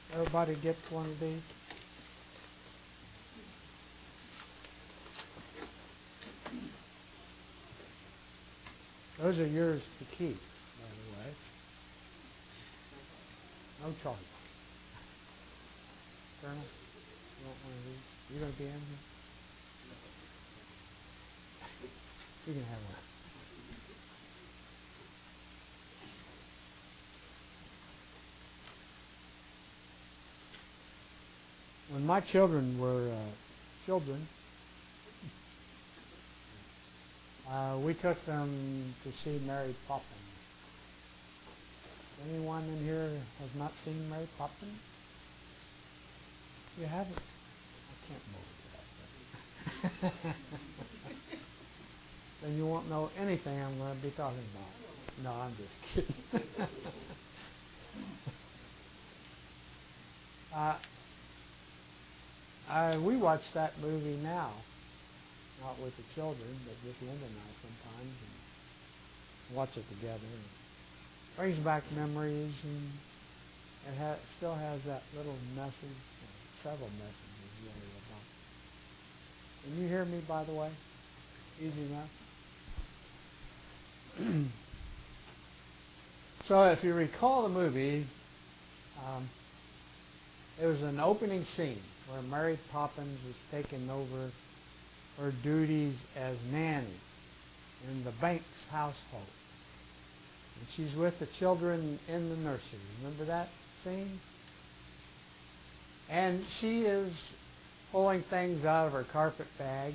Everybody gets one of these? Those are yours to keep, by the way. No charge. Colonel, you want one of these? You going to be in here? You can have one. When my children were children, we took them to see Mary Poppins. Anyone in here has not seen Mary Poppins? You haven't? I can't believe that. Then you won't know anything I'm going to be talking about. No, I'm just kidding. We watch that movie now, not with the children, but just Linda and I sometimes, and watch it together. It brings back memories, and it still has that little message, several messages really about. Can you hear me, by the way? Easy enough? So if you recall the movie, there was an opening scene where Mary Poppins is taking over her duties as nanny in the Banks household. And she's with the children in the nursery. Remember that scene? And she is pulling things out of her carpet bag.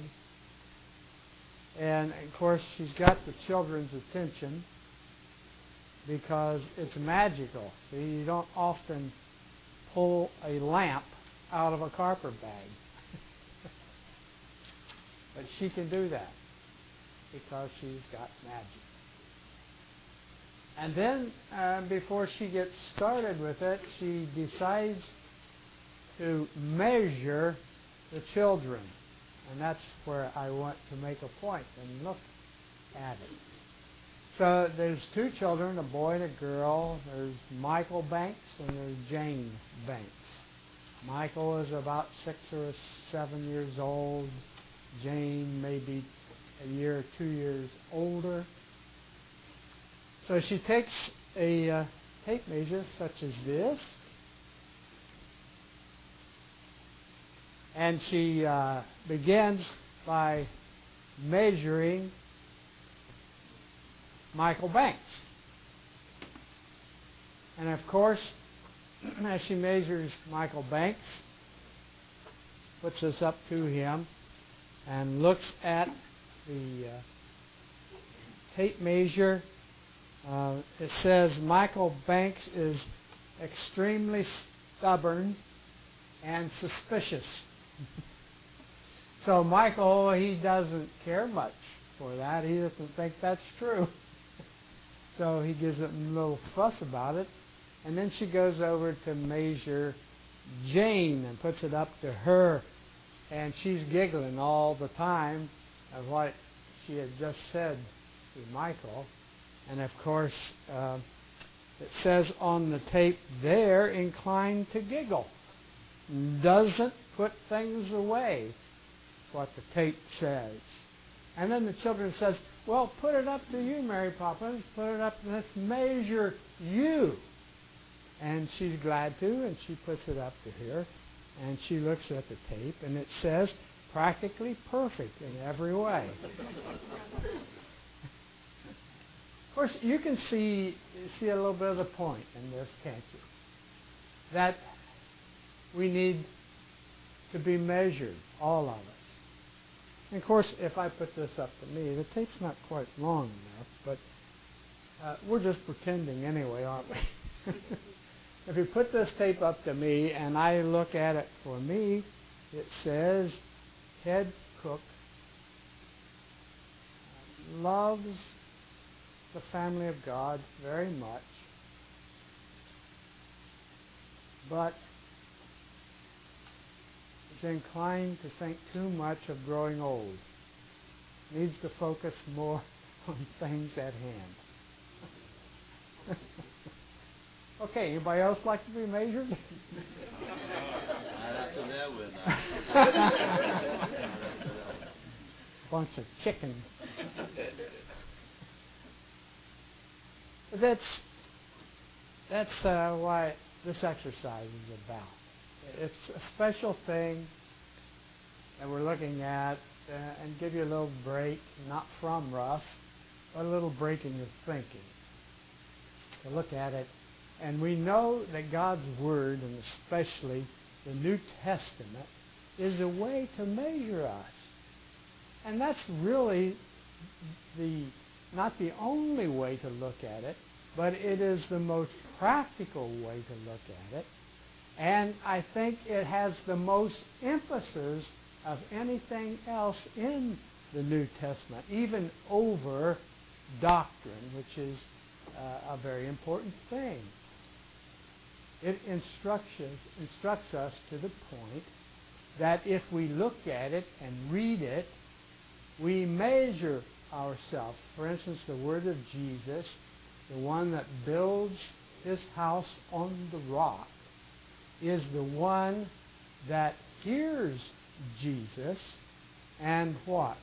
And, of course, she's got the children's attention because it's magical. See, you don't often pull a lamp out of a carpet bag. But she can do that because she's got magic. And then, before she gets started with it, she decides to measure the children. And that's where I want to make a point and look at it. So there's two children, a boy and a girl. There's Michael Banks and there's Jane Banks. Michael is about 6 or 7 years old. Jane may be a year or 2 years older. So she takes a tape measure such as this, and she begins by measuring Michael Banks. And of course, as she measures Michael Banks, puts this up to him and looks at the tape measure, it says Michael Banks is extremely stubborn and suspicious. So Michael, he doesn't care much for that. He doesn't think that's true. So he gives it a little fuss about it. And then she goes over to measure Jane and puts it up to her. And she's giggling all the time of what she had just said to Michael. And of course, it says on the tape there, inclined to giggle. Doesn't put things away, what the tape says. And then the children says, well, put it up to you, Mary Poppins. Put it up, let's measure you. And she's glad to, and she puts it up to her. And she looks at the tape, and it says, practically perfect in every way. Of course, you can see a little bit of the point in this, can't you? That we need to be measured, all of us. And of course, if I put this up to me, the tape's not quite long enough, but we're just pretending anyway, aren't we? If you put this tape up to me and I look at it for me, it says, head cook loves the family of God very much, but is inclined to think too much of growing old. Needs to focus more on things at hand. Okay, anybody else like to be measured? That's a that one. Bunch of chicken. But that's why this exercise is about. It's a special thing that we're looking at and give you a little break, not from Russ, but a little break in your thinking to look at it. And we know that God's Word, and especially the New Testament, is a way to measure us. And that's really not the only way to look at it, but it is the most practical way to look at it. And I think it has the most emphasis of anything else in the New Testament, even over doctrine, which is a very important thing. It instructs us to the point that if we look at it and read it, we measure ourselves. For instance, the word of Jesus, the one that builds his house on the rock, is the one that hears Jesus and what?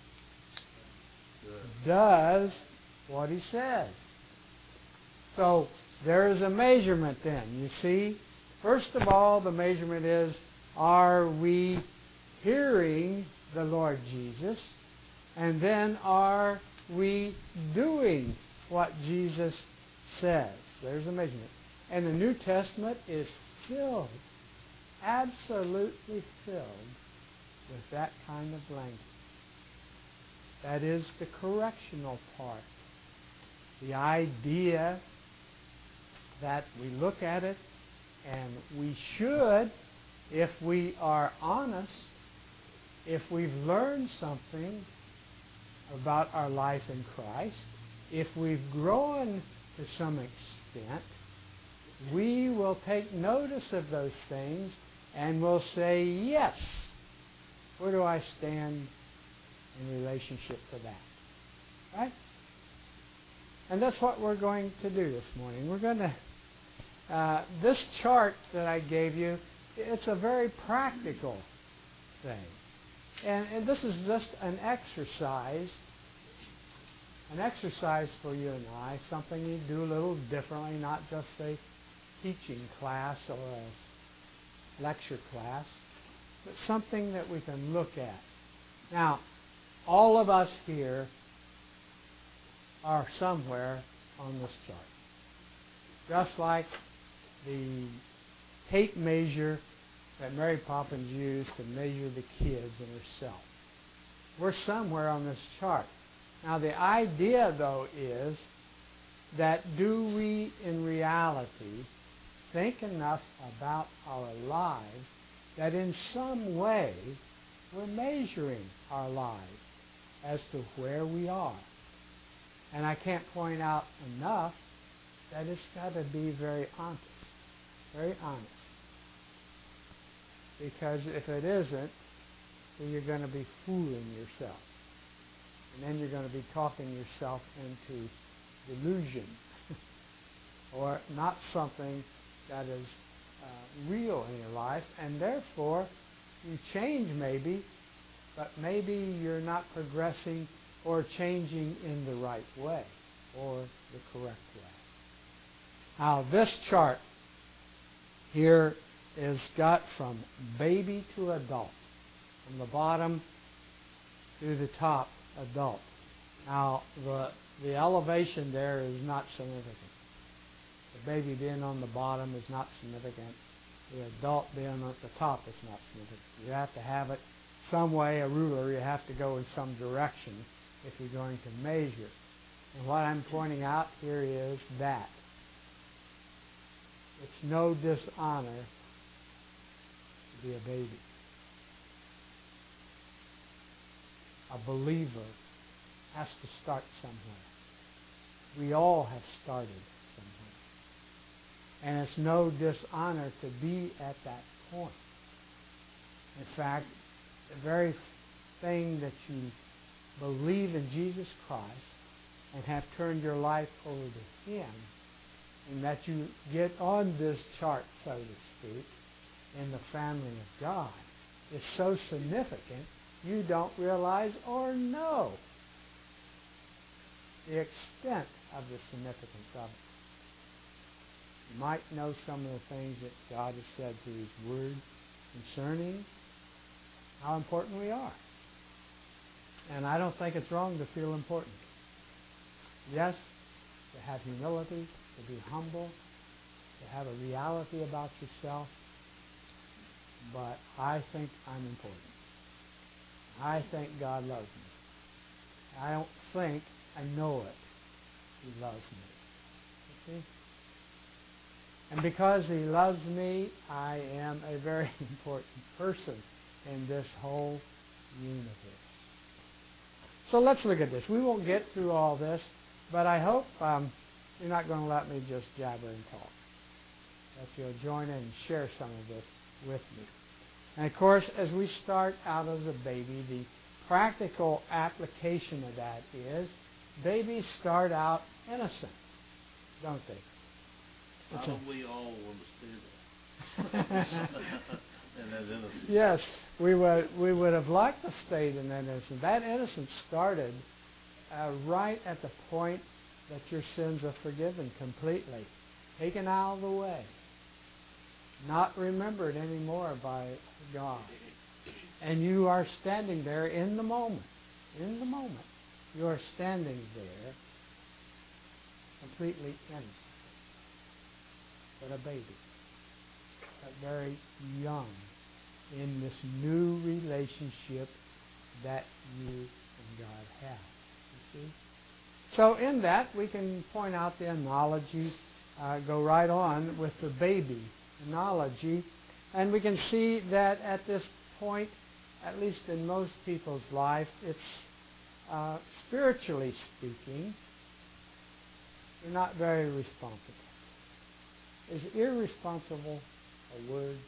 Does what he says. So there is a measurement then. You see, first of all, the measurement is, are we hearing the Lord Jesus? And then are we doing what Jesus says? There's a measurement. And the New Testament is filled, absolutely filled with that kind of language. That is the correctional part. The idea that we look at it and we should, if we are honest, if we've learned something about our life in Christ, if we've grown to some extent, we will take notice of those things and will say, yes, where do I stand in relationship to that? Right? And that's what we're going to do this morning. We're going to, this chart that I gave you, it's a very practical thing. And this is just an exercise for you and I, something you do a little differently, not just a teaching class or a lecture class, but something that we can look at. Now, all of us here are somewhere on this chart. Just like the tape measure that Mary Poppins used to measure the kids and herself. We're somewhere on this chart. Now, the idea, though, is that do we, in reality, think enough about our lives that in some way we're measuring our lives as to where we are? And I can't point out enough that it's got to be very honest. Very honest. Because if it isn't, then you're going to be fooling yourself. And then you're going to be talking yourself into delusion. Or not something that is real in your life. And therefore, you change maybe, but maybe you're not progressing or changing in the right way or the correct way. Now, this chart here is got from baby to adult, from the bottom to the top, adult. Now, the elevation there is not significant. The baby being on the bottom is not significant. The adult being at the top is not significant. You have to have it some way, a ruler, you have to go in some direction if you're going to measure. And what I'm pointing out here is that it's no dishonor to be a baby. A believer has to start somewhere. We all have started somewhere. And it's no dishonor to be at that point. In fact, the very thing that you believe in Jesus Christ and have turned your life over to Him and that you get on this chart, so to speak, in the family of God is so significant you don't realize or know the extent of the significance of it. You might know some of the things that God has said through His Word concerning how important we are. And I don't think it's wrong to feel important. Yes, to have humility, to be humble, to have a reality about yourself. But I think I'm important. I think God loves me. I don't think, I know it. He loves me. You see? And because He loves me, I am a very important person in this whole universe. So let's look at this. We won't get through all this, but I hope you're not going to let me just jabber and talk. That you'll join in and share some of this with me. And of course, as we start out as a baby, the practical application of that is babies start out innocent, don't they? How do we all understand that? And that innocence. Yes, we would have liked to stay in that innocence. That innocence started right at the point that your sins are forgiven completely, taken out of the way, not remembered anymore by God. And you are standing there in the moment. In the moment. You are standing there completely innocent. But a baby. But very young in this new relationship that you and God have. You see? So in that, we can point out the analogy, go right on with the baby analogy, and we can see that at this point, at least in most people's life, it's spiritually speaking, you're not very responsible. Is irresponsible a word?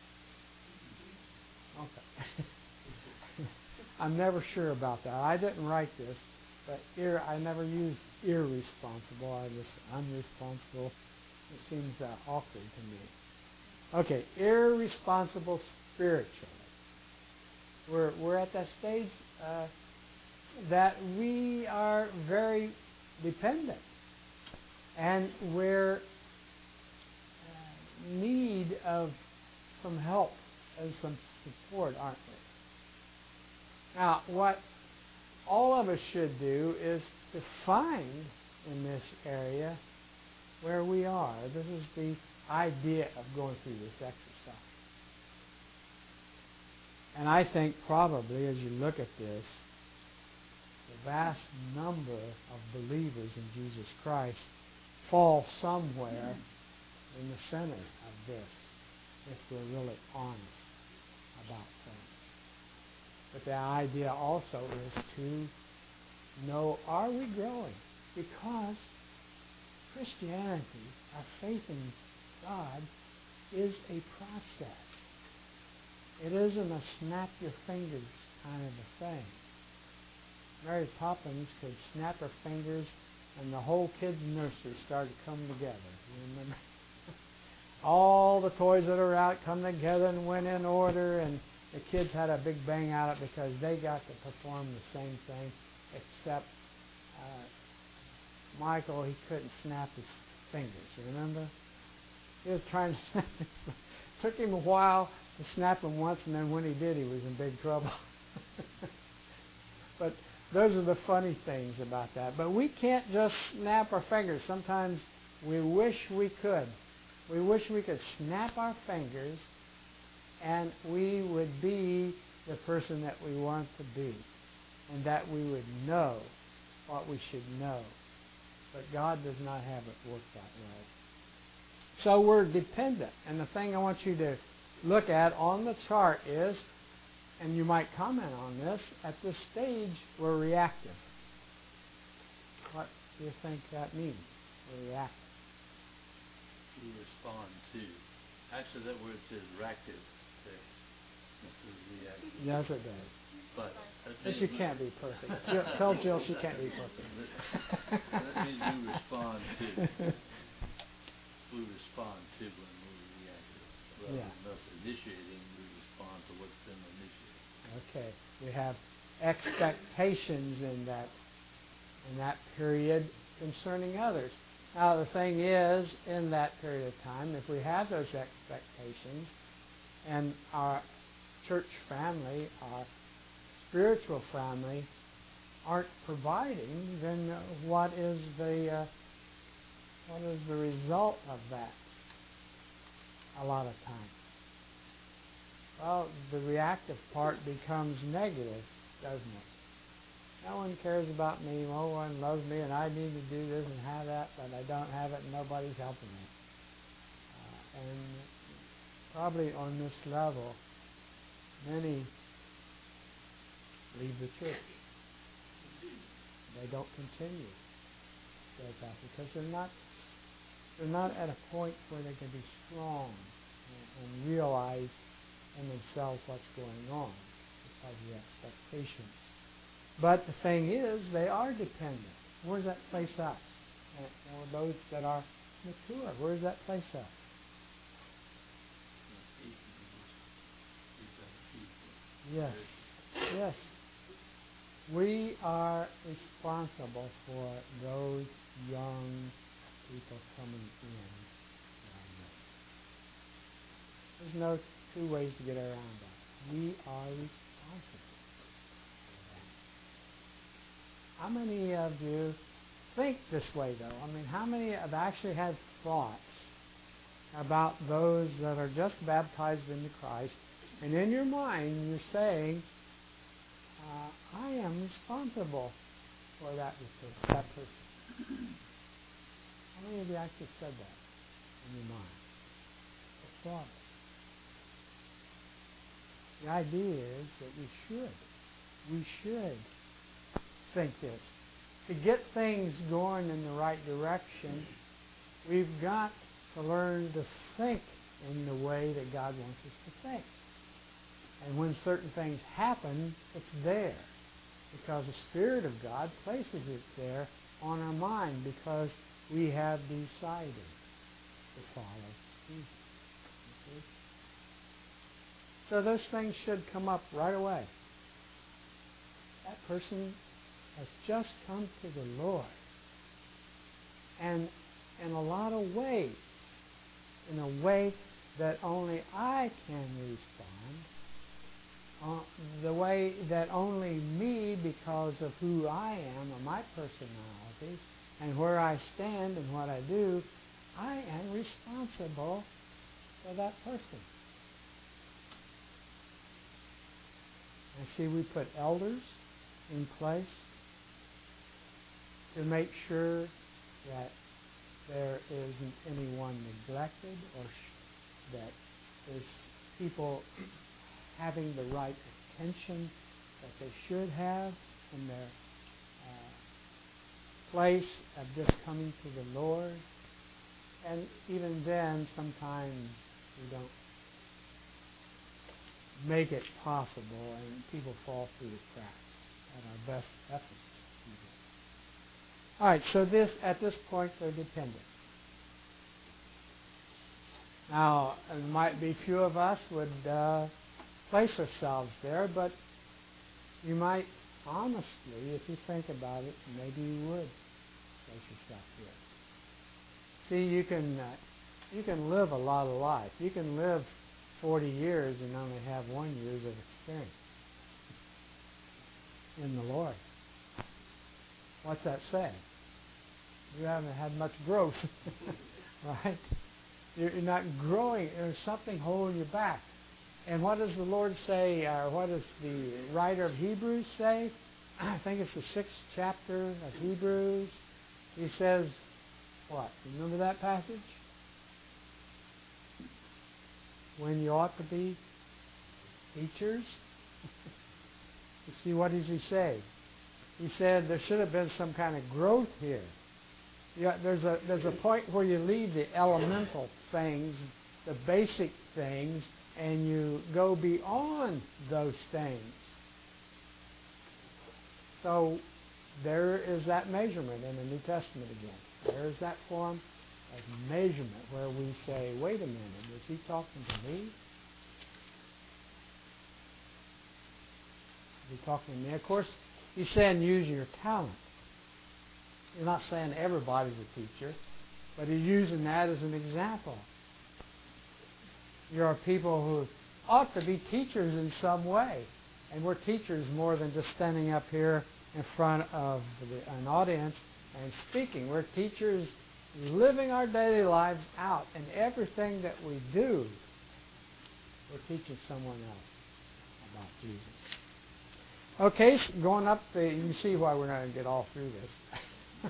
Okay. I'm never sure about that. I didn't write this, but I never used irresponsible. I just unresponsible. It seems awkward to me. Okay, irresponsible spiritually. We're at that stage that we are very dependent, and we're in need of some help and some support, aren't we? Now, what all of us should do is to find in this area where we are. This is the idea of going through this exercise. And I think probably as you look at this, the vast number of believers in Jesus Christ fall somewhere in the center of this, if we're really honest about things. But the idea also is to know, are we growing? Because Christianity, our faith in God, is a process. It isn't a snap your fingers kind of a thing. Mary Poppins could snap her fingers and the whole kids' nursery started to come together. You remember? All the toys that are out come together and went in order, and the kids had a big bang out of it because they got to perform the same thing, except Michael, he couldn't snap his fingers. You remember? He was trying to snap his fingers. It took him a while to snap them once, and then when he did, he was in big trouble. But those are the funny things about that. But we can't just snap our fingers. Sometimes we wish we could. We wish we could snap our fingers and we would be the person that we want to be, and that we would know what we should know. But God does not have it work that way. So we're dependent. And the thing I want you to look at on the chart is, and you might comment on this, at this stage we're reactive. What do you think that means? We're reactive. We respond to. Actually, that word says reactive. Yes, it does. But you can't be perfect. Tell Jill she can't be perfect. That means you respond to. we respond to when we react to it. Rather than us initiating, we respond to what's been initiated. Okay. We have expectations in that period concerning others. Now the thing is, in that period of time, if we have those expectations and our church family, our spiritual family, aren't providing, then what is the result of that? A lot of times, well, the reactive part becomes negative, doesn't it? No one cares about me. No one loves me, and I need to do this and have that, but I don't have it, and nobody's helping me. And probably on this level, many leave the church. They don't continue with that because they're not at a point where they can be strong and realize in themselves what's going on because of the expectations. But the thing is, they are dependent. Where does that place us? And those that are mature, where does that place us? Yes, yes. We are responsible for those young people coming in. There's no two ways to get around that. We are responsible for that. How many of you think this way, though? I mean, how many have actually had thoughts about those that are just baptized into Christ, and in your mind you're saying, I am responsible for that person. How many of you actually said that in your mind? The thought. The idea is that we should think this. To get things going in the right direction, we've got to learn to think in the way that God wants us to think. And when certain things happen, it's there. Because the Spirit of God places it there on our mind because we have decided to follow Jesus. You see? So those things should come up right away. That person has just come to the Lord. And in a lot of ways, in a way that only I can respond, the way that only me, because of who I am and my personality and where I stand and what I do, I am responsible for that person. And see, we put elders in place to make sure that there isn't anyone neglected or that there's people having the right attention that they should have in their place of just coming to the Lord. And even then, sometimes we don't make it possible and people fall through the cracks at our best efforts. All right, so at this point, they're dependent. Now, it might be few of us would place ourselves there, but you might honestly, if you think about it, maybe you would place yourself there. See, you can live a lot of life. You can live 40 years and only have 1 year of experience in the Lord. What's that say? You haven't had much growth, right? You're not growing. There's something holding you back. And what does the Lord say, or what does the writer of Hebrews say? I think it's the 6th chapter of Hebrews. He says, what? Remember that passage? When you ought to be teachers. You see, what does he say? He said there should have been some kind of growth here. There's a point where you leave the elemental things, the basic things, and you go beyond those things. So there is that measurement in the New Testament again. There is that form of measurement where we say, wait a minute, is he talking to me? Is he talking to me? Of course, he's saying use your talent. He's not saying everybody's a teacher, but he's using that as an example. There are people who ought to be teachers in some way. And we're teachers more than just standing up here in front of an audience and speaking. We're teachers living our daily lives out. And everything that we do, we're teaching someone else about Jesus. Okay, so going up, you can see why we're not going to get all through this.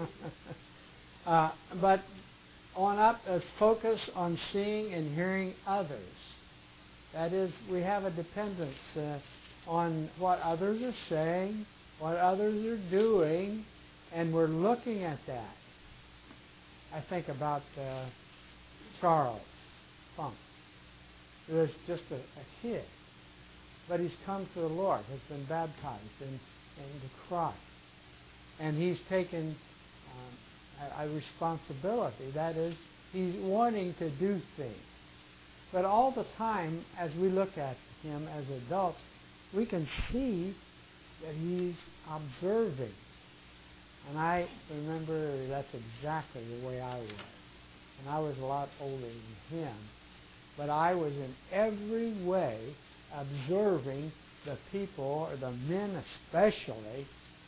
But on up, let's focus on seeing and hearing others. That is, we have a dependence on what others are saying, what others are doing, and we're looking at that. I think about Charles Funk, who is just a kid, but he's come to the Lord, has been baptized into Christ, and he's taken a responsibility. That is, he's wanting to do things. But all the time, as we look at him as adults, we can see that he's observing. And I remember that's exactly the way I was. And I was a lot older than him. But I was in every way observing the people, or the men especially,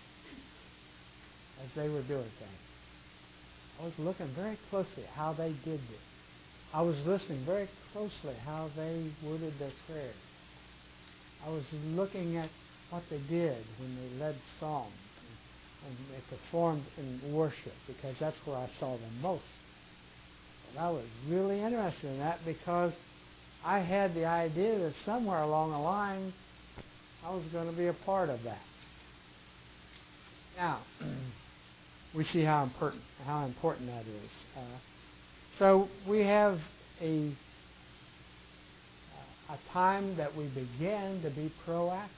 as they were doing things. I was looking very closely at how they did this. I was listening very closely how they worded their prayers. I was looking at what they did when they led songs and they performed in worship, because that's where I saw them most. And I was really interested in that because I had the idea that somewhere along the line I was going to be a part of that. Now, we see how important that is. So we have a time that we begin to be proactive.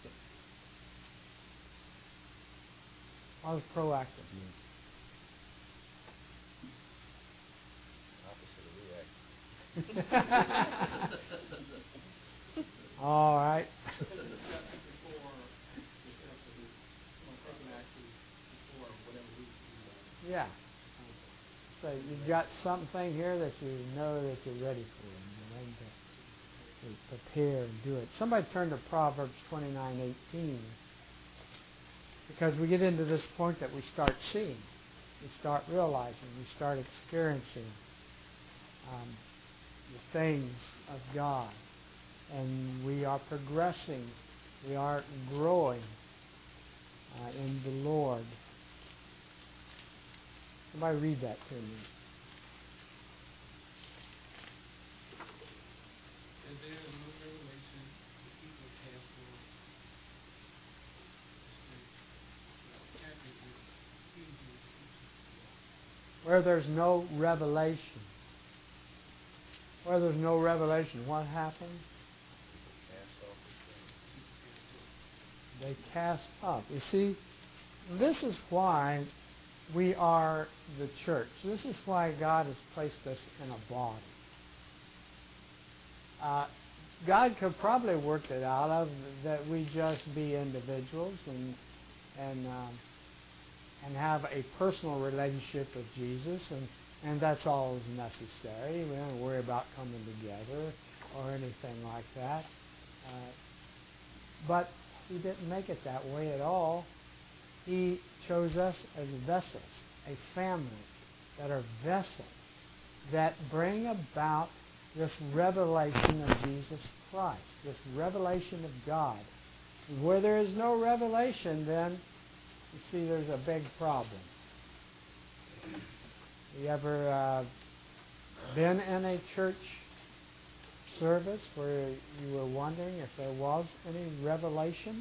What does proactive mean? All right. Yeah. So you've got something here that you know that you're ready for, and you're ready to prepare and do it. Somebody turn to Proverbs 29:18, because we get into this point that we start seeing, we start realizing, we start experiencing the things of God, and we are progressing, we are growing in the Lord. Somebody read that to me. And there is no revelation, the people cast on the Where there's no revelation. Where there's no revelation, what happens? They cast up. You see, this is why we are the church. This is why God has placed us in a body. God could probably work it out of that we just be individuals and have a personal relationship with Jesus, and that's all is necessary. We don't worry about coming together or anything like that. But He didn't make it that way at all. He chose us as vessels, a family that are vessels that bring about this revelation of Jesus Christ, this revelation of God. And where there is no revelation, then, you see there's a big problem. You ever been in a church service where you were wondering if there was any revelation?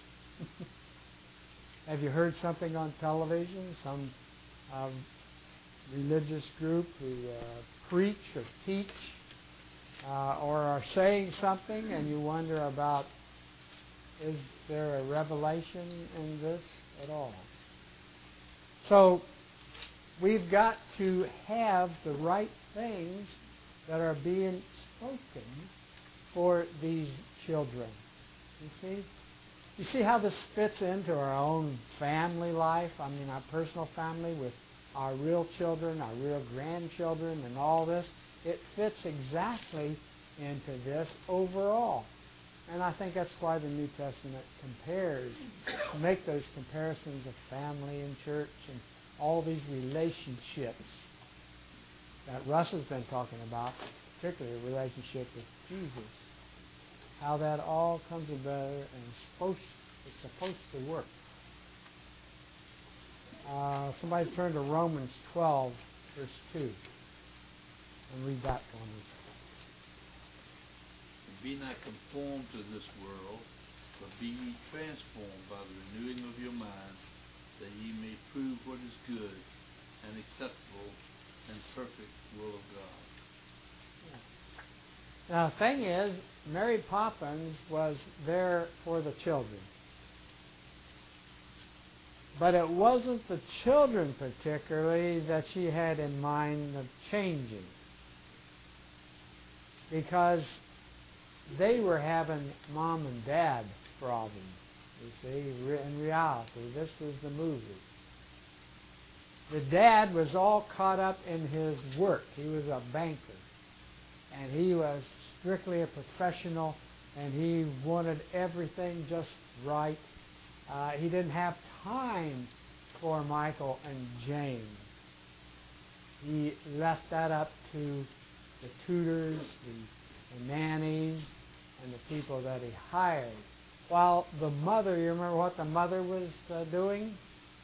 Have you heard something on television, some religious group who preach or teach or are saying something, and you wonder about, is there a revelation in this at all? So we've got to have the right things that are being spoken for these children. You see? You see how this fits into our own family life? I mean, our personal family with our real children, our real grandchildren, and all this. It fits exactly into this overall. And I think that's why the New Testament compares, to make those comparisons of family and church and all these relationships that Russ has been talking about, particularly a relationship with Jesus. How that all comes together and it's supposed to work. Somebody turn to Romans 12, verse 2, and read that for me. Be not conformed to this world, but be ye transformed by the renewing of your mind, that ye may prove what is good and acceptable and perfect will of God. Yeah. Now, the thing is, Mary Poppins was there for the children. But it wasn't the children particularly that she had in mind of changing. Because they were having mom and dad problems. You see, in reality, this is the movie. The dad was all caught up in his work. He was a banker. And he was strictly a professional, and he wanted everything just right. He didn't have time for Michael and Jane. He left that up to the tutors, the nannies, and the people that he hired. While the mother, you remember what the mother was doing?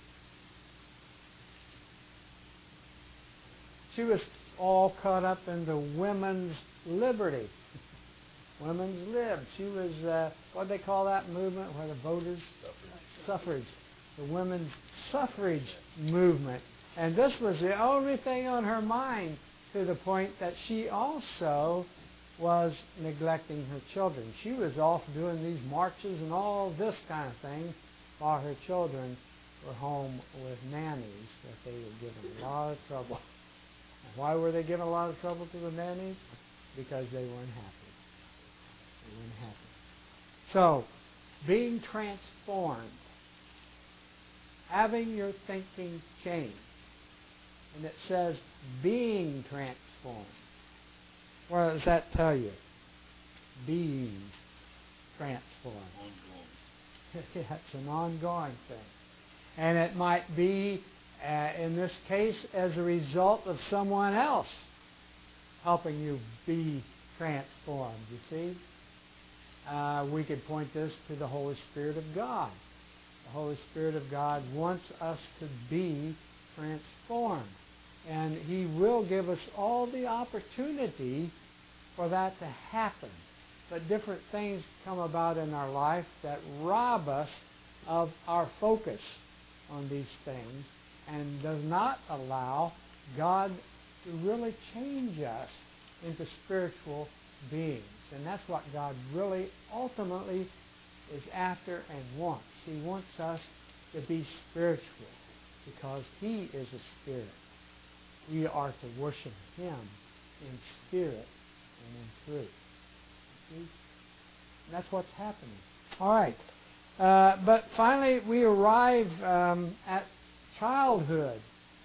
She was all caught up in the women's liberty. Women's lib. She was, what do they call that movement where the voters? Suffrage. The women's suffrage movement. And this was the only thing on her mind, to the point that she also was neglecting her children. She was off doing these marches and all this kind of thing, while her children were home with nannies that they were giving a lot of trouble. And why were they giving a lot of trouble to the nannies? Because they weren't happy. They weren't happy. So, being transformed, having your thinking changed. And it says being transformed. What does that tell you? Being transformed. Ongoing. Yeah, it's an ongoing thing. And it might be, in this case, as a result of someone else helping you be transformed, you see? We could point this to the Holy Spirit of God. The Holy Spirit of God wants us to be transformed. And He will give us all the opportunity for that to happen. But different things come about in our life that rob us of our focus on these things and does not allow God to really change us into spiritual beings. And that's what God really ultimately is after and wants. He wants us to be spiritual because He is a spirit. We are to worship Him in spirit and in truth. See? And that's what's happening. All right. But finally, we arrive at childhood.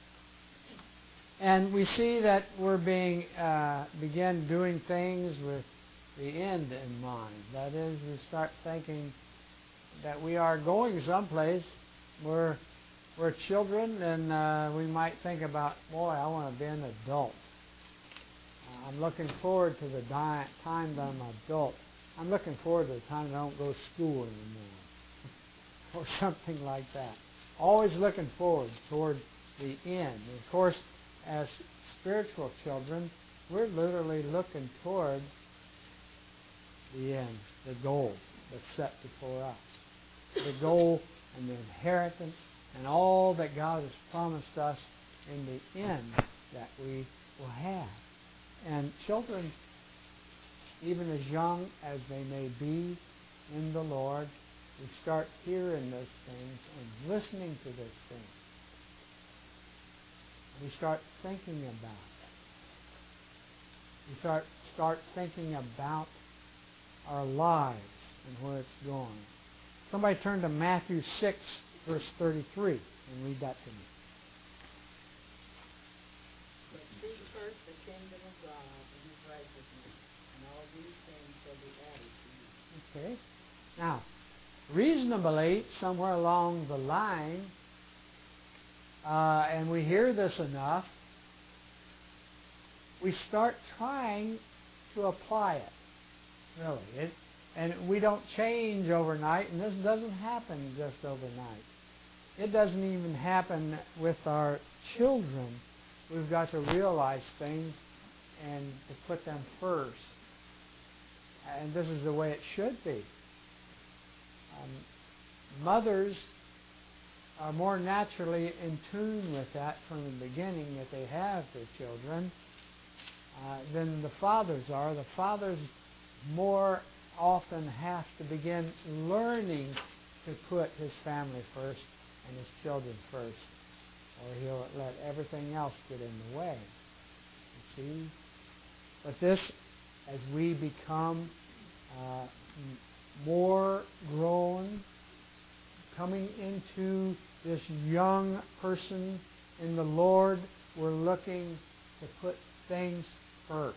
And we see that we're begin doing things with the end in mind. That is, we start thinking that we are going someplace. We're children, and we might think about, boy, I want to be an adult. I'm looking forward to the time that I'm an adult. I'm looking forward to the time that I don't go to school anymore. Or something like that. Always looking forward toward the end. And of course, as spiritual children, we're literally looking toward the end, the goal that's set before us. The goal and the inheritance and all that God has promised us in the end that we will have. And children, even as young as they may be in the Lord, we start hearing those things and listening to those things. We start thinking about it. We start thinking about our lives and where it's going. Somebody turn to Matthew 6, verse 33, and read that to me. But seek first the kingdom of God and His righteousness, and all these things shall be added to you. Okay. Now, reasonably, somewhere along the line, and we hear this enough, we start trying to apply it. Really. And we don't change overnight, and this doesn't happen just overnight. It doesn't even happen with our children. We've got to realize things and to put them first. And this is the way it should be. Mothers are more naturally in tune with that from the beginning that they have their children than the fathers are. The fathers more often have to begin learning to put his family first and his children first, or he'll let everything else get in the way. You see? But this, as we become more grown, coming into this young person in the Lord, we're looking to put things first.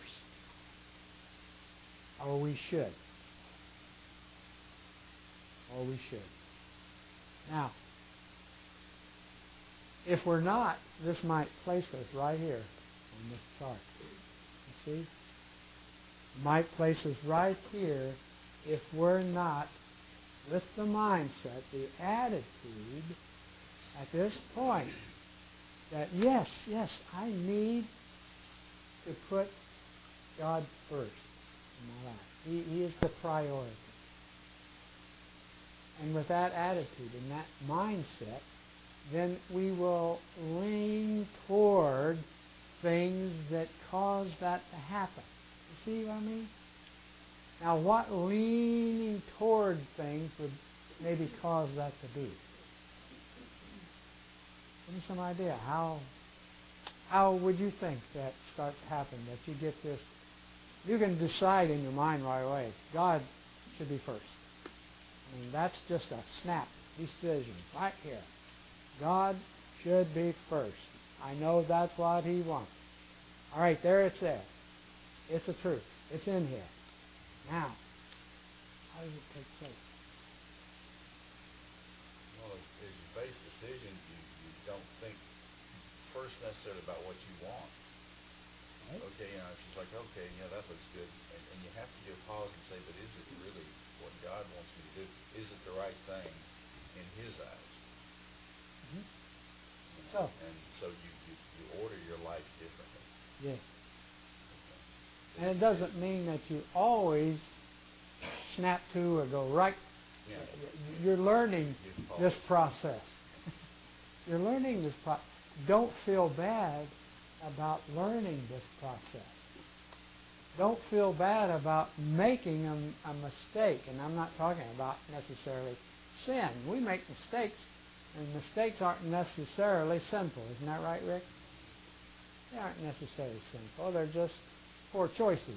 Or we should. Or we should. Now, if we're not, this might place us right here on this chart. You see? Might place us right here if we're not with the mindset, the attitude at this point that yes, I need to put God first in my life. He is the priority. And with that attitude and that mindset, then we will lean toward things that cause that to happen. You see what I mean? Now, what leaning toward things would maybe cause that to be? Give me some idea. How would you think that starts to happen, that you get this? You can decide in your mind right away, God should be first. I mean, that's just a snap decision right here. God should be first. I know that's what He wants. All right, there it's there. It's the truth. It's in here. Now, how does it take place? Well, as you face decisions, you don't think first necessarily about what you want. Right. Okay, it's just like, okay, that looks good. And you have to give a pause and say, but is it really what God wants me to do? Is it the right thing in His eyes? Mm-hmm. And so you order your life differently. Yes. And it doesn't mean that you always snap to or go right. Yeah. You're learning this process. You're learning this process. Don't feel bad about learning this process. Don't feel bad about making a mistake. And I'm not talking about necessarily sin. We make mistakes, and mistakes aren't necessarily sinful. Isn't that right, Rick? They aren't necessarily sinful. They're just poor choices.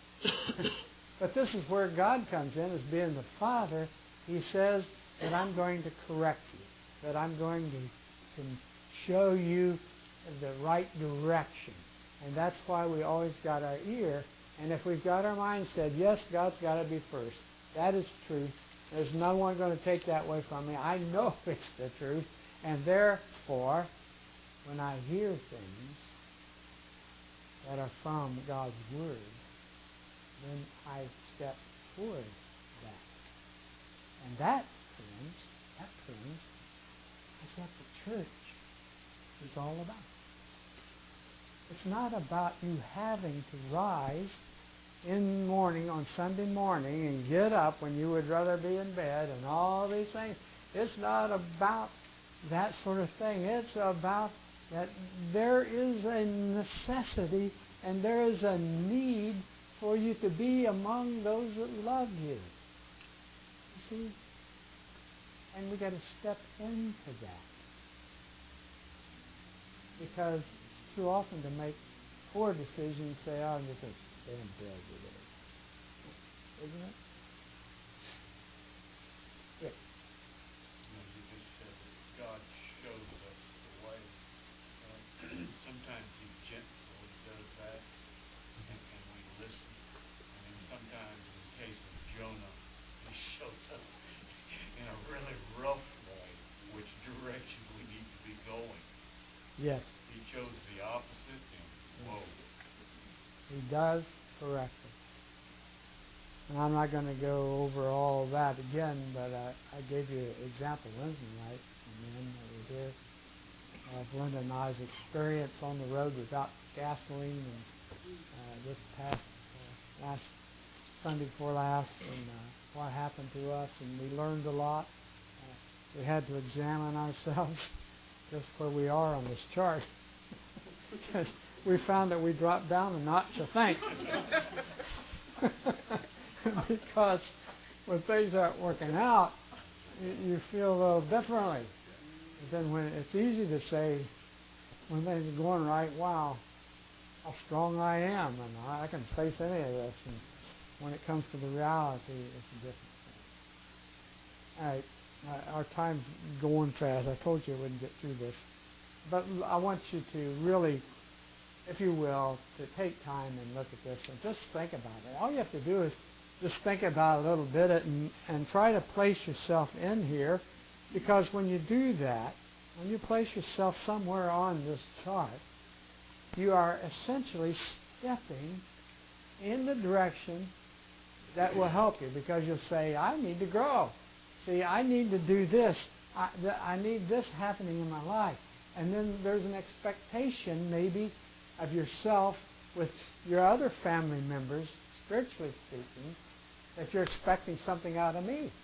But this is where God comes in as being the Father. He says that I'm going to correct you, that I'm going to show you the right direction. And that's why we always got our ear. And if we've got our mind said, yes, God's got to be first, that is truth. There's no one going to take that away from me. I know it's the truth. And therefore, when I hear things that are from God's Word, then I step toward that. And that, friends, is what the church is all about. It's not about you having to rise in the morning on Sunday morning and get up when you would rather be in bed and all these things. It's not about that sort of thing. It's about that there is a necessity and there is a need for you to be among those that love you. You see? And we've got to step into that. Because too often to make poor decisions, say, oh, I'm just going to stay in bed with it. Isn't it? Yeah. You just said that God shows us the way. Sometimes He's gentle when He does that, and we listen. And then sometimes, in the case of Jonah, He shows us in a really rough way which direction we need to be going. Yes. He chose the opposite, and whoa. He does correct it. And I'm not going to go over all that again, but I gave you an example Wednesday night, and then we did of Linda and I's experience on the road without gasoline, and this past last Sunday before last, and what happened to us, and we learned a lot. We had to examine ourselves just where we are on this chart. Because we found that we dropped down a notch, I think. Because when things aren't working out, you feel a little differently. But then when it's easy to say, when things are going right, wow, how strong I am, and I can face any of this. And when it comes to the reality, it's a different thing. All right, our time's going fast. I told you I wouldn't get through this. But I want you to really, if you will, to take time and look at this and just think about it. All you have to do is just think about it a little bit and try to place yourself in here, because when you do that, when you place yourself somewhere on this chart, you are essentially stepping in the direction that will help you, because you'll say, I need to grow. See, I need to do this. I need this happening in my life. And then there's an expectation maybe of yourself with your other family members, spiritually speaking, that you're expecting something out of me.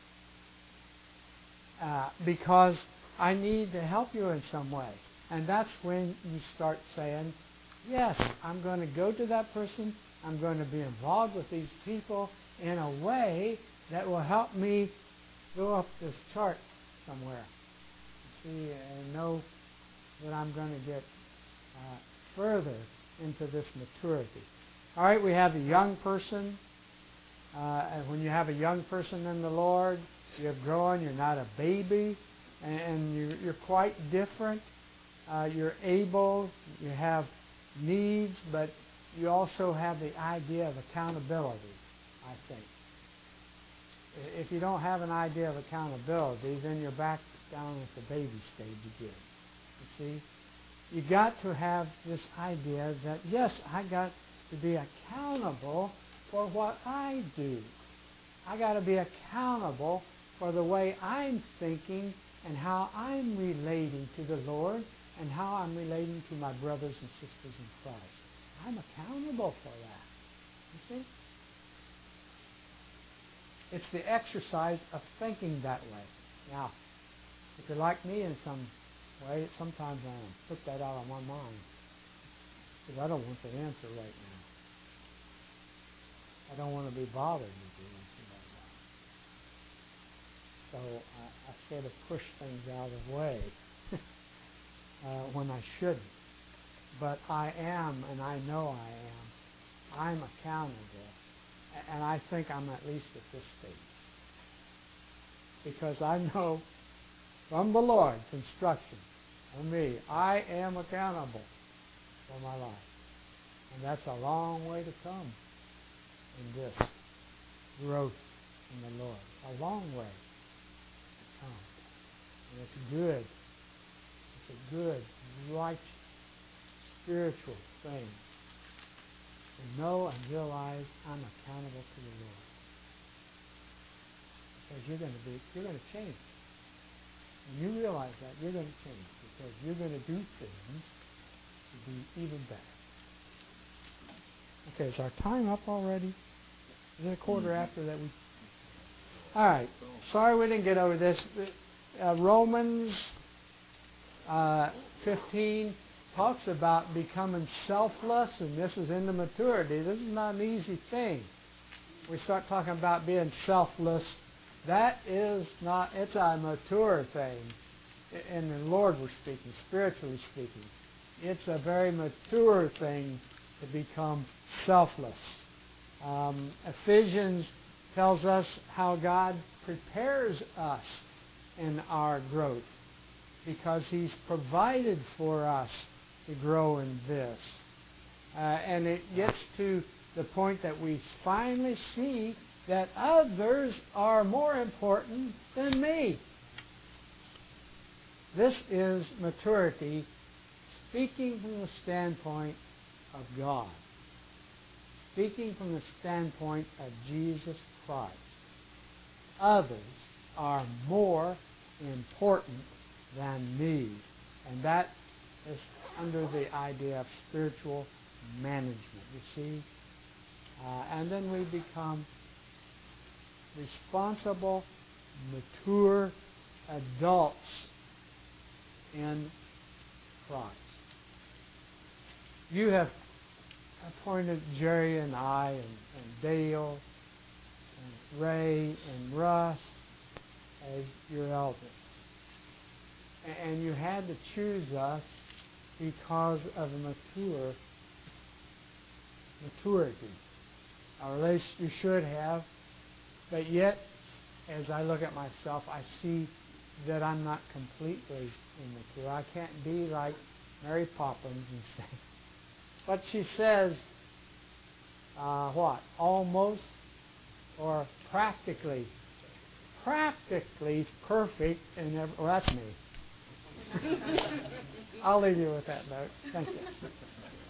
Because I need to help you in some way. And that's when you start saying, yes, I'm going to go to that person. I'm going to be involved with these people in a way that will help me go up this chart somewhere. See, and know that I'm going to get further into this maturity. All right, we have a young person. And when you have a young person in the Lord, you're growing, you're not a baby, and you're quite different. You're able, you have needs, but you also have the idea of accountability, I think. If you don't have an idea of accountability, then you're back down at the baby stage again. You see? You got to have this idea that, yes, I got to be accountable for what I do. I got to be accountable for the way I'm thinking and how I'm relating to the Lord and how I'm relating to my brothers and sisters in Christ. I'm accountable for that. You see? It's the exercise of thinking that way. Now, if you're like me in some way, sometimes I put that out of my mind because I don't want the answer right now. I don't want to be bothered with the answer right now. So I sort of push things out of the way when I shouldn't. But I am, and I know I am. I'm accountable. And I think I'm at least at this stage. Because I know from the Lord's instruction for me, I am accountable for my life. And that's a long way to come in this growth in the Lord. A long way to come. And it's good. It's a good, righteous, spiritual thing to know and realize I'm accountable to the Lord. Because you're going to change. When you realize that, you're going to change. Because you're going to do things to be even better. Okay, is our time up already? Is it a quarter after that? All right. Sorry we didn't get over this. Romans 15 talks about becoming selfless, and this is into maturity. This is not an easy thing. We start talking about being selfless. That is not, it's a mature thing. In the Lord we're speaking, spiritually speaking. It's a very mature thing to become selfless. Ephesians tells us how God prepares us in our growth because He's provided for us to grow in this. And it gets to the point that we finally see that others are more important than me. This is maturity, speaking from the standpoint of God, speaking from the standpoint of Jesus Christ. Others are more important than me. And that is under the idea of spiritual management, you see. And then we become responsible, mature adults in Christ. You have appointed Jerry and I and Dale and Ray and Russ as your elders. And you had to choose us because of the maturity. Our relationship you should have, but yet, as I look at myself, I see that I'm not completely immature. I can't be like Mary Poppins and say, but she says, what? Almost or practically perfect in every... Well, that's me. I'll leave you with that note. Thank you.